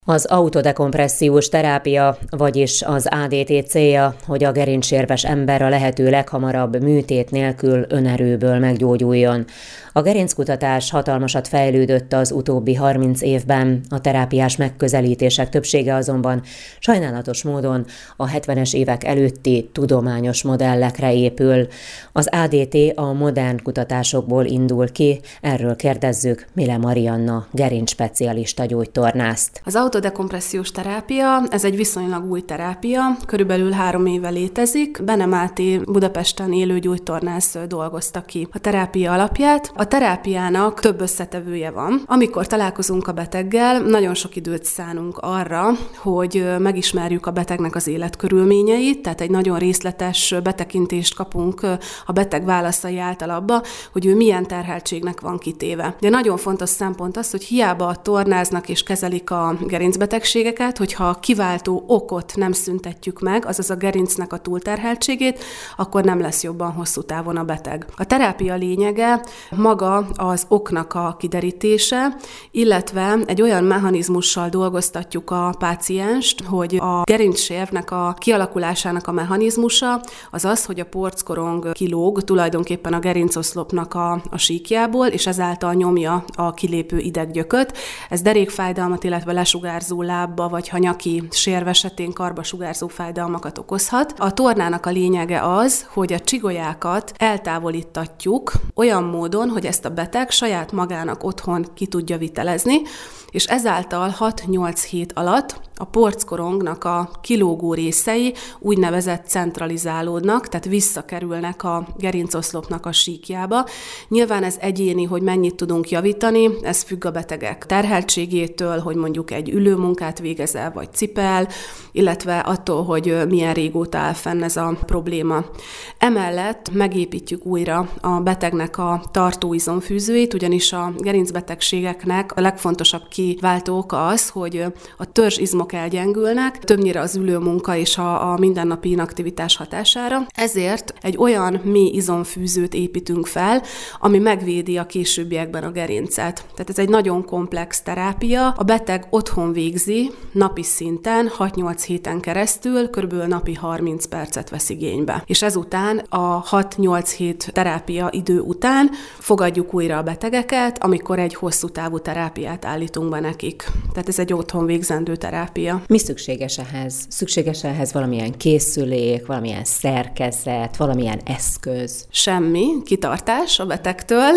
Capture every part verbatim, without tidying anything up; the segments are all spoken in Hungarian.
Az autodekompressziós terápia, vagyis az á dé té célja, hogy a gerincsérves ember a lehető leghamarabb műtét nélkül önerőből meggyógyuljon. A gerinckutatás hatalmasat fejlődött az utóbbi harminc évben, a terápiás megközelítések többsége azonban sajnálatos módon a hetvenes évek előtti tudományos modellekre épül. Az á dé té a modern kutatásokból indul ki, erről kérdezzük Mille Marianna gerincspecialista gyógytornászt. Az autodekompressziós terápia, ez egy viszonylag új terápia, körülbelül három éve létezik. Bene Máté Budapesten élő gyógytornász dolgozta ki a terápia alapját. A terápiának több összetevője van. Amikor találkozunk a beteggel, nagyon sok időt szánunk arra, hogy megismerjük a betegnek az életkörülményeit, tehát egy nagyon részletes betekintést kapunk a beteg válaszai által abba, hogy ő milyen terheltségnek van kitéve. De nagyon fontos szempont az, hogy hiába tornáznak és kezelik a gerincbetegségeket, hogyha a kiváltó okot nem szüntetjük meg, azaz a gerincnek a túlterheltségét, akkor nem lesz jobban hosszú távon a beteg. A terápia lényege maga az oknak a kiderítése, illetve egy olyan mechanizmussal dolgoztatjuk a pácienst, hogy a gerincsérvnek a kialakulásának a mechanizmusa az az, hogy a porckorong kilóg tulajdonképpen a gerincoszlopnak a, a síkjából, és ezáltal nyomja a kilépő ideggyököt. Ez derékfájdalmat, illetve lesugárzó lábba vagy hanyaki sérv esetén karbasugárzó fájdalmakat okozhat. A tornának a lényege az, hogy a csigolyákat eltávolítatjuk olyan módon, hogy ezt a beteg saját magának otthon ki tudja vitelezni, és ezáltal hat-nyolc hét alatt a porckorongnak a kilógó részei úgynevezett centralizálódnak, tehát visszakerülnek a gerincoszlopnak a síkjába. Nyilván ez egyéni, hogy mennyit tudunk javítani, ez függ a betegek terheltségétől, hogy mondjuk egy ülőmunkát végezel vagy cipel, illetve attól, hogy milyen régóta áll fenn ez a probléma. Emellett megépítjük újra a betegnek a tartóizomfűzőit, ugyanis a gerincbetegségeknek a legfontosabb kiváltó oka az, hogy a törzsizmok elgyengülnek, többnyire az ülőmunka és a, a mindennapi inaktivitás hatására. Ezért egy olyan mély izomfűzőt építünk fel, ami megvédi a későbbiekben a gerincet. Tehát ez egy nagyon komplex terápia. A beteg otthon végzi napi szinten hat-nyolc héten keresztül, körülbelül napi harminc percet vesz igénybe. És ezután a hat-nyolc hét terápia idő után fogadjuk újra a betegeket, amikor egy hosszú távú terápiát állítunk be nekik. Tehát ez egy otthon végzendő terápia. Mi szükséges ehhez? Szükséges ehhez valamilyen készülék, valamilyen szerkezet, valamilyen eszköz? Semmi, kitartás a betegtől,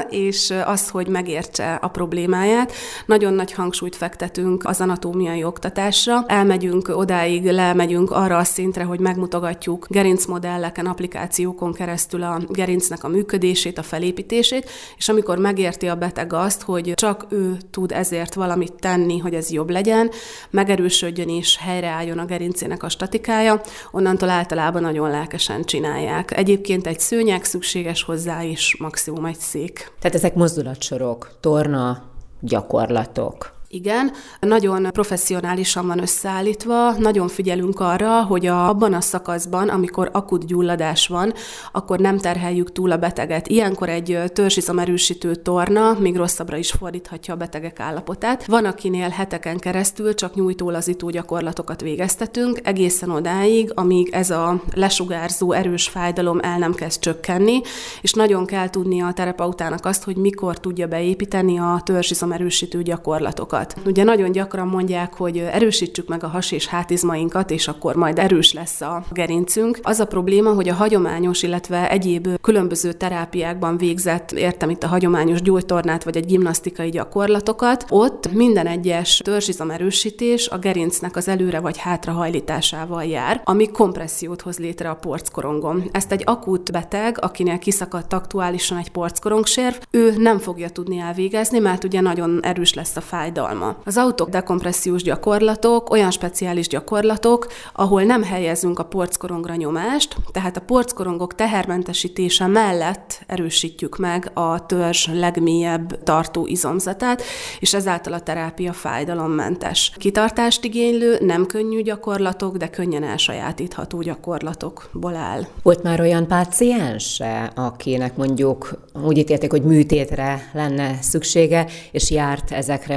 és az, hogy megértse a problémáját. Nagyon nagy hangsúlyt fektetünk az anatómiai oktatásra. Elmegyünk odáig, lemegyünk arra a szintre, hogy megmutogatjuk gerincmodelleken, applikációkon keresztül a gerincnek a működését, a felépítését, és amikor megérti a beteg azt, hogy csak ő tud ezért valamit tenni, hogy ez jobb legyen, megerősödjön és helyreálljon a gerincének a statikája, onnantól általában nagyon lelkesen csinálják. Egyébként egy szőnyeg szükséges hozzá is, maximum egy szék. Tehát ezek mozdulatsorok, torna, gyakorlatok. Igen, nagyon professzionálisan van összeállítva, nagyon figyelünk arra, hogy a, abban a szakaszban, amikor akut gyulladás van, akkor nem terheljük túl a beteget. Ilyenkor egy törzsizomerősítő torna még rosszabbra is fordíthatja a betegek állapotát. Van, akinél heteken keresztül csak nyújtólazító gyakorlatokat végeztetünk, egészen odáig, amíg ez a lesugárzó erős fájdalom el nem kezd csökkenni, és nagyon kell tudnia a terapeutának azt, hogy mikor tudja beépíteni a törzsizomerősítő gyakorlatokat. Ugye nagyon gyakran mondják, hogy erősítsük meg a has- és hátizmainkat, és akkor majd erős lesz a gerincünk. Az a probléma, hogy a hagyományos, illetve egyéb különböző terápiákban végzett, értem itt a hagyományos gyógytornát, vagy egy gimnasztikai gyakorlatokat, ott minden egyes törzsizomerősítés a gerincnek az előre vagy hátrahajlításával jár, ami kompressziót hoz létre a porckorongon. Ezt egy akut beteg, akinél kiszakadt aktuálisan egy porckorongserv, ő nem fogja tudni elvégezni, mert ugye nagyon erős lesz a fájdalma. Az autodekompressziós gyakorlatok olyan speciális gyakorlatok, ahol nem helyezünk a porckorongra nyomást, tehát a porckorongok tehermentesítése mellett erősítjük meg a törzs legmélyebb tartó izomzatát, és ezáltal a terápia fájdalommentes. Kitartást igénylő, nem könnyű gyakorlatok, de könnyen elsajátítható gyakorlatokból áll. Volt már olyan páciens, akinek mondjuk úgy ítélték, hogy műtétre lenne szüksége, és járt ezekre az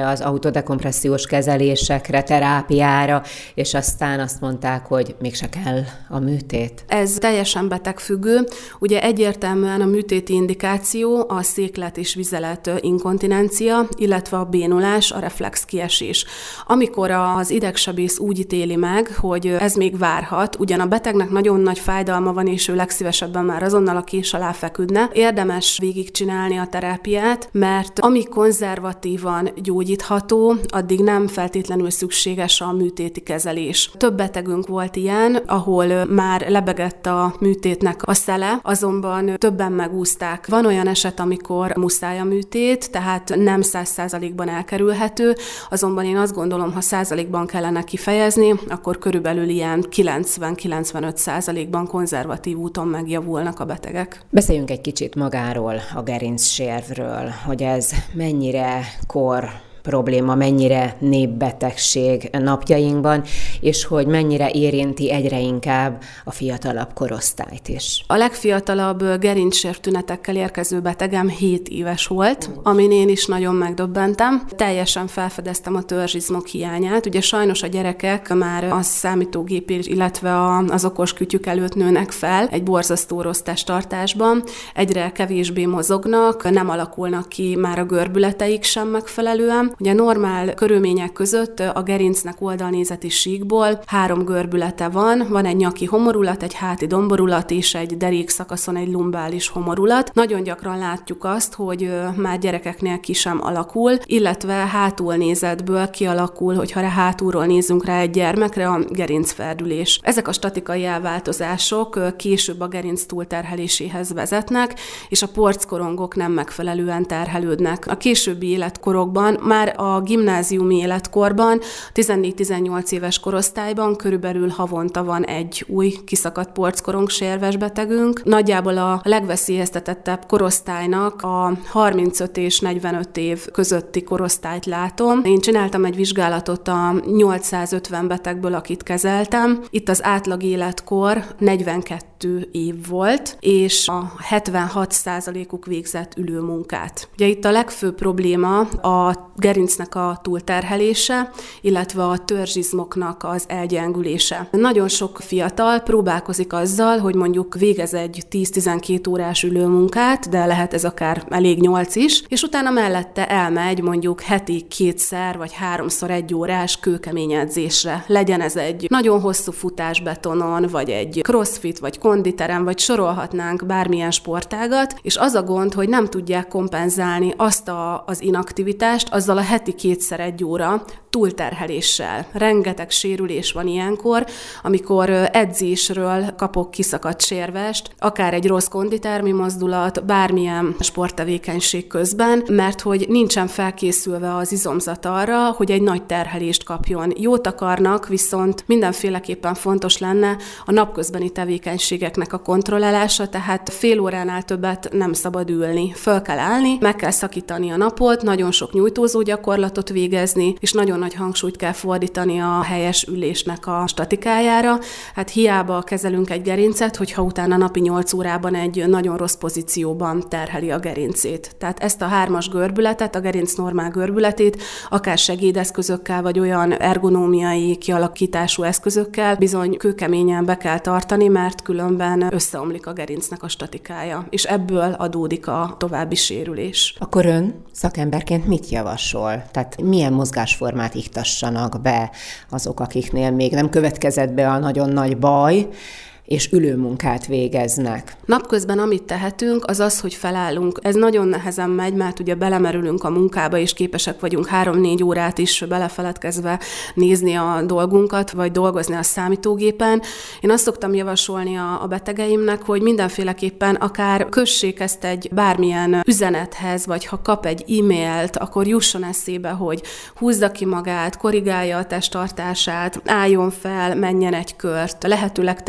autodekompressziós kezelésekre, terápiára, és aztán azt mondták, hogy mégse kell a műtét. Ez teljesen betegfüggő. Ugye egyértelműen a műtéti indikáció a széklet és vizelet inkontinencia, illetve a bénulás, a reflex kiesés. Amikor az idegsebész úgy ítéli meg, hogy ez még várhat, ugyan a betegnek nagyon nagy fájdalma van, és ő legszívesebben már azonnal a kés alá feküdne, érdemes végigcsinálni a terápiát, mert amíg konzervatívan gyógyítható, addig nem feltétlenül szükséges a műtéti kezelés. Több betegünk volt ilyen, ahol már lebegett a műtétnek a szele, azonban többen megúszták. Van olyan eset, amikor muszáj a műtét, tehát nem száz százalékban elkerülhető, azonban én azt gondolom, ha százalékban kellene kifejezni, akkor körülbelül ilyen kilencven-kilencvenöt százalékban konzervatív úton megjavulnak a betegek. Beszéljünk egy kicsit magáról, a gerincsérvről, hogy ez mennyire kor probléma, mennyire népbetegség napjainkban, és hogy mennyire érinti egyre inkább a fiatalabb korosztályt is. A legfiatalabb gerincsérv tünetekkel érkező betegem hét éves volt, amin én is nagyon megdöbbentem. Teljesen felfedeztem a törzsizmok hiányát. Ugye sajnos a gyerekek már a számítógép, illetve az okos kütyük előtt nőnek fel egy borzasztó rossz testtartásban, egyre kevésbé mozognak, nem alakulnak ki már a görbületeik sem megfelelően. Ugye normál körülmények között a gerincnek oldalnézeti síkból három görbülete van, van egy nyaki homorulat, egy háti domborulat és egy derék szakaszon egy lumbális homorulat. Nagyon gyakran látjuk azt, hogy már gyerekeknél ki sem alakul, illetve hátulnézetből kialakul, hogyha hátulról nézzünk rá egy gyermekre, a gerincferdülés. Ezek a statikai elváltozások később a gerinc túlterheléséhez vezetnek, és a porckorongok nem megfelelően terhelődnek. A későbbi életkorokban, már a gimnáziumi életkorban, tizennégy-tizennyolc éves korosztályban körülbelül havonta van egy új kiszakadt porckorong sérves betegünk. Nagyjából a legveszélyeztetettebb korosztálynak a harmincöt és negyvenöt év közötti korosztályt látom. Én csináltam egy vizsgálatot a nyolcszázötven betegből, akit kezeltem. Itt az átlag életkor negyvenkettő év volt, és a hetvenhat százalékuk végzett ülőmunkát. Ugye itt a legfőbb probléma a gerincnek a túlterhelése, illetve a törzsizmoknak az elgyengülése. Nagyon sok fiatal próbálkozik azzal, hogy mondjuk végez egy tíz-tizenkét órás ülőmunkát, de lehet ez akár elég nyolc is, és utána mellette elmegy mondjuk heti kétszer vagy háromszor egy órás kőkemény edzésre. Legyen ez egy nagyon hosszú futás betonon, vagy egy crossfit, vagy konditerem, vagy sorolhatnánk bármilyen sportágat, és az a gond, hogy nem tudják kompenzálni azt a, az inaktivitást, azzal a heti kétszer egy óra túlterheléssel. Rengeteg sérülés van ilyenkor, amikor edzésről kapok kiszakadt sérvest, akár egy rossz konditermi mozdulat, bármilyen sporttevékenység közben, mert hogy nincsen felkészülve az izomzat arra, hogy egy nagy terhelést kapjon. Jót akarnak, viszont mindenféleképpen fontos lenne a napközbeni tevékenységeknek a kontrollálása, tehát fél óránál többet nem szabad ülni. Föl kell állni, meg kell szakítani a napot, nagyon sok nyújtózó gyakorlatot végezni, és nagyon nagy hangsúlyt kell fordítani a helyes ülésnek a statikájára. Hát hiába kezelünk egy gerincet, hogyha utána napi nyolc órában egy nagyon rossz pozícióban terheli a gerincét. Tehát ezt a hármas görbületet, a gerinc normál görbületét, akár segédeszközökkel, vagy olyan ergonómiai kialakítású eszközökkel bizony kőkeményen be kell tartani, mert különben összeomlik a gerincnek a statikája, és ebből adódik a további sérülés. Akkor ön szakemberként mit javasol? Tehát milyen mozgásformát iktassanak be azok, akiknél még nem következett be a nagyon nagy baj, és ülőmunkát végeznek? Napközben amit tehetünk, az az, hogy felállunk. Ez nagyon nehezen megy, mert ugye belemerülünk a munkába, és képesek vagyunk három-négy órát is belefeledkezve nézni a dolgunkat, vagy dolgozni a számítógépen. Én azt szoktam javasolni a, a betegeimnek, hogy mindenféleképpen akár kössék ezt egy bármilyen üzenethez, vagy ha kap egy e-mailt, akkor jusson eszébe, hogy húzza ki magát, korrigálja a testtartását, álljon fel, menjen egy kört, lehetőleg tegye messze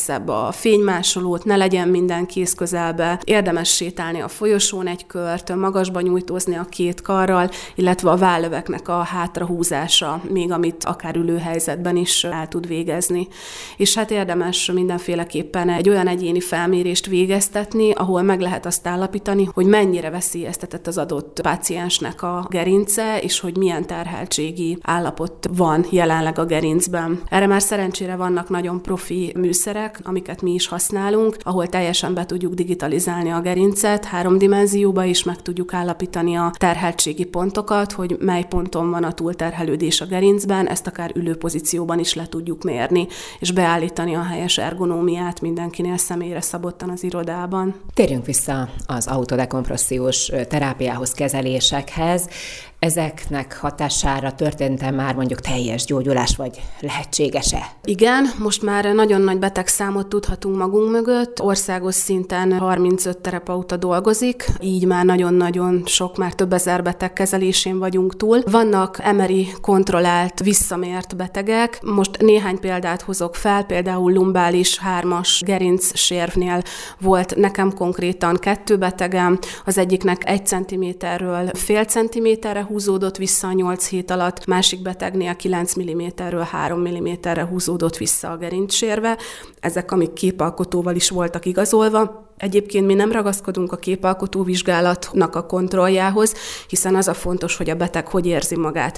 messzebb a fénymásolót, ne legyen minden kéz közelbe, érdemes sétálni a folyosón egy kört, magasba nyújtózni a két karral, illetve a vállöveknek a hátrahúzása, még amit akár ülő helyzetben is el tud végezni. És hát érdemes mindenféleképpen egy olyan egyéni felmérést végeztetni, ahol meg lehet azt állapítani, hogy mennyire veszélyeztetett az adott páciensnek a gerince, és hogy milyen terheltségi állapot van jelenleg a gerincben. Erre már szerencsére vannak nagyon profi műszerek, amiket mi is használunk, ahol teljesen be tudjuk digitalizálni a gerincet, három dimenzióba is meg tudjuk állapítani a terheltségi pontokat, hogy mely ponton van a túlterhelődés a gerincben, ezt akár ülő pozícióban is le tudjuk mérni, és beállítani a helyes ergonómiát mindenkinél személyre szabottan az irodában. Térjünk vissza az autodekompressziós terápiához, kezelésekhez. Ezeknek hatására történt-e már mondjuk teljes gyógyulás, vagy lehetséges-e? Igen, most már nagyon nagy betegszámot tudhatunk magunk mögött. Országos szinten harmincöt terapeuta dolgozik, így már nagyon-nagyon sok, már több ezer beteg kezelésén vagyunk túl. Vannak em er i kontrollált, visszamért betegek. Most néhány példát hozok fel, például lumbális hármas gerincsérvnél volt nekem konkrétan kettő betegem, az egyiknek egy centiméterről fél centiméterre húzódott vissza a nyolc hét alatt, másik betegnél kilenc milliméterről három milliméterre húzódott vissza a gerincsérve. Ezek, amik képalkotóval is voltak igazolva. Egyébként mi nem ragaszkodunk a képalkotó vizsgálatnak a kontrolljához, hiszen az a fontos, hogy a beteg hogy érzi magát.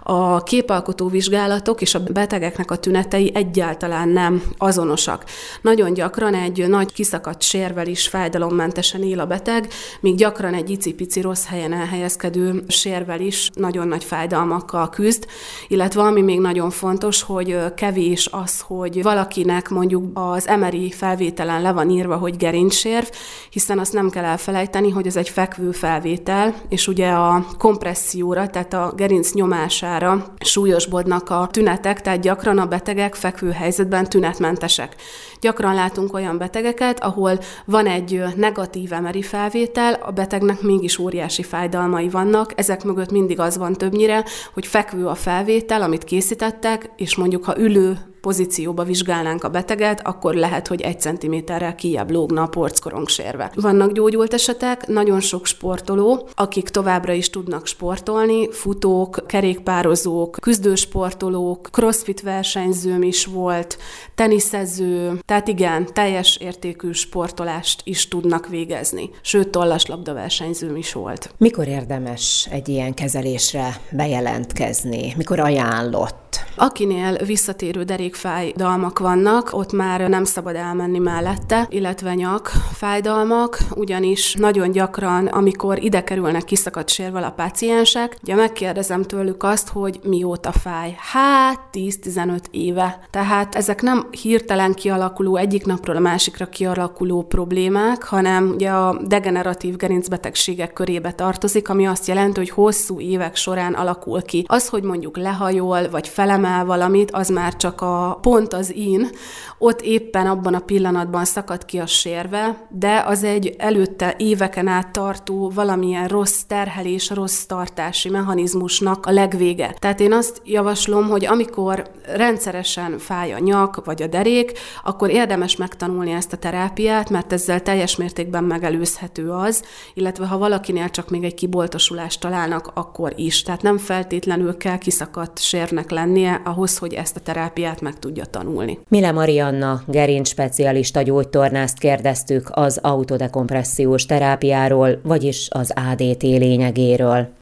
A képalkotó vizsgálatok és a betegeknek a tünetei egyáltalán nem azonosak. Nagyon gyakran egy nagy kiszakadt sérvel is fájdalommentesen él a beteg, míg gyakran egy icipici rossz helyen elhelyezkedő sérvel is nagyon nagy fájdalmakkal küzd, illetve ami még nagyon fontos, hogy kevés az, hogy valakinek mondjuk az em er i felvételen le van írva, hogy gerincsérv, hiszen azt nem kell elfelejteni, hogy ez egy fekvő felvétel, és ugye a kompresszióra, tehát a gerinc nyomására súlyosbodnak a tünetek, tehát gyakran a betegek fekvő helyzetben tünetmentesek. Gyakran látunk olyan betegeket, ahol van egy negatív em er i felvétel, a betegnek mégis óriási fájdalmai vannak, ezek mögött mindig az van többnyire, hogy fekvő a felvétel, amit készítettek, és mondjuk ha ülő pozícióba vizsgálnánk a beteget, akkor lehet, hogy egy centiméterrel kijebb lógna a porckorong-sérve. Vannak gyógyult esetek, nagyon sok sportoló, akik továbbra is tudnak sportolni, futók, kerékpározók, küzdősportolók, crossfit versenyzőm is volt, teniszező, tehát igen, teljes értékű sportolást is tudnak végezni. Sőt, tollaslabda versenyzőm is volt. Mikor érdemes egy ilyen kezelésre bejelentkezni? Mikor ajánlott? Akinél visszatérő derékfájdalmak vannak, ott már nem szabad elmenni mellette, illetve nyakfájdalmak, ugyanis nagyon gyakran, amikor ide kerülnek kiszakadt sérvel a páciensek, ugye megkérdezem tőlük azt, hogy mióta fáj. Hát tíz-tizenöt éve. Tehát ezek nem hirtelen kialakuló, egyik napról a másikra kialakuló problémák, hanem ugye a degeneratív gerincbetegségek körébe tartozik, ami azt jelenti, hogy hosszú évek során alakul ki. Az, hogy mondjuk lehajol, vagy felemel valamit, az már csak a pont az in, ott éppen abban a pillanatban szakad ki a sérve, de az egy előtte éveken át tartó valamilyen rossz terhelés, rossz tartási mechanizmusnak a legvége. Tehát én azt javaslom, hogy amikor rendszeresen fáj a nyak vagy a derék, akkor érdemes megtanulni ezt a terápiát, mert ezzel teljes mértékben megelőzhető az, illetve ha valakinél csak még egy kiboltosulást találnak, akkor is. Tehát nem feltétlenül kell kiszakadt sérvnek lennie ahhoz, hogy ezt a terápiát meg tudja tanulni. Mile Marianna gerincspecialista gyógytornászt kérdeztük az autodekompressziós terápiáról, vagyis az á dé té lényegéről.